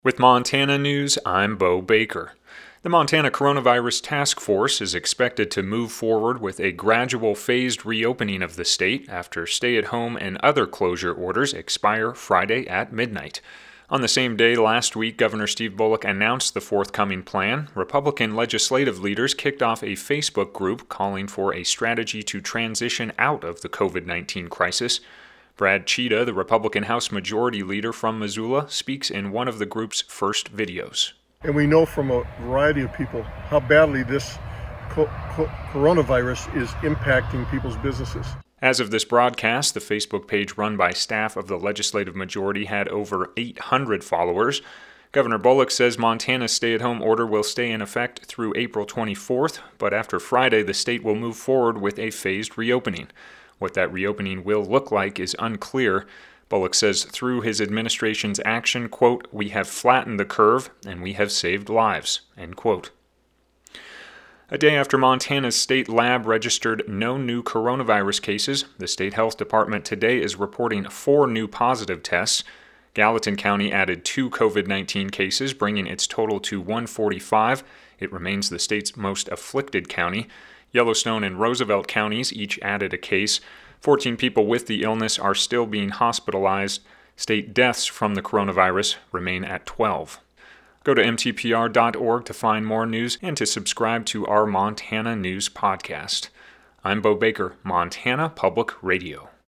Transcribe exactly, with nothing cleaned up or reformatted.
With Montana News, I'm Bo Baker. The Montana Coronavirus Task Force is expected to move forward with a gradual phased reopening of the state after stay-at-home and other closure orders expire Friday at midnight. On the same day last week, Governor Steve Bullock announced the forthcoming plan. Republican legislative leaders kicked off a Facebook group calling for a strategy to transition out of the covid nineteen crisis. Brad Cheetah, the Republican House Majority Leader from Missoula, speaks in one of the group's first videos. And we know from a variety of people how badly this co- co- coronavirus is impacting people's businesses. As of this broadcast, the Facebook page run by staff of the legislative majority had over eight hundred followers. Governor Bullock says Montana's stay-at-home order will stay in effect through April twenty-fourth, but after Friday, the state will move forward with a phased reopening. What that reopening will look like is unclear. Bullock says through his administration's action, quote, "we have flattened the curve and we have saved lives," end quote. A day after Montana's state lab registered no new coronavirus cases, the state health department today is reporting four new positive tests. Gallatin County added two covid nineteen cases, bringing its total to one hundred forty-five. It remains the state's most afflicted county. Yellowstone and Roosevelt counties each added a case. fourteen people with the illness are still being hospitalized. State deaths from the coronavirus remain at twelve. Go to M T P R dot org to find more news and to subscribe to our Montana News podcast. I'm Bo Baker, Montana Public Radio.